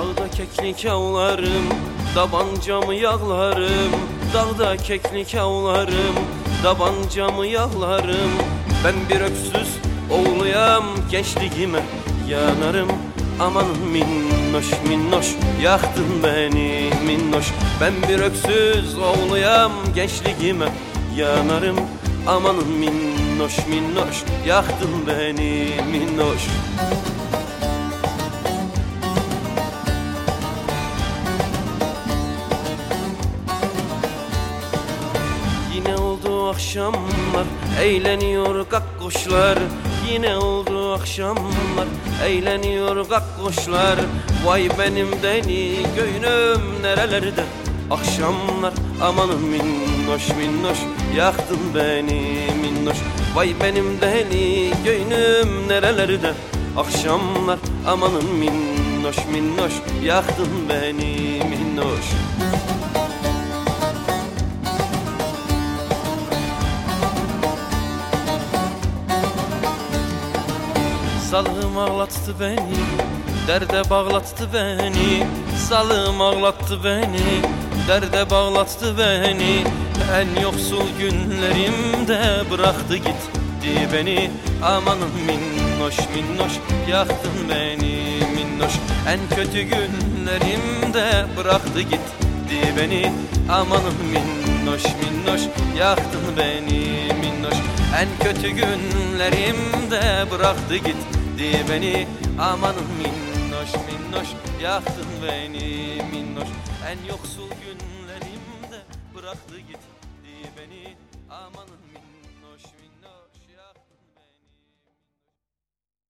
Dağda keklik avlarım, tabancamı yağlarım. Dağda keklik avlarım, tabancamı yağlarım. Ben bir öksüz oğluyam, gençliğime yanarım. Amanın minnoş minnoş, yaktın beni minnoş. Ben bir öksüz oğluyam, gençliğime yanarım. Amanın minnoş minnoş, yaktın beni minnoş. Yine oldu akşamlar, eğleniyor kakkoşlar. Yine oldu akşamlar, eğleniyor kakkoşlar. Vay benim deli göynüm nerelerde akşamlar. Amanın minnoş minnoş, yaktın beni minnoş. Vay benim deli göynüm nerelerde akşamlar. Amanın minnoş minnoş, yaktın beni minnoş. Zalım ağlattı beni, derde bağlattı beni. Zalım ağlattı beni, derde bağlattı beni. En yoksul günlerimde bıraktı gitti beni. Amanın minnoş minnoş, yaktın beni minnoş. En kötü günlerimde bıraktı gitti beni. Amanın minnoş minnoş, yaktın beni minnoş. En kötü günlerimde bıraktı gitti beni. Amanın minnoş minnoş, yaktın beni minnoş. En yoksul günlerimde bıraktı gitti beni. Amanın minnoş.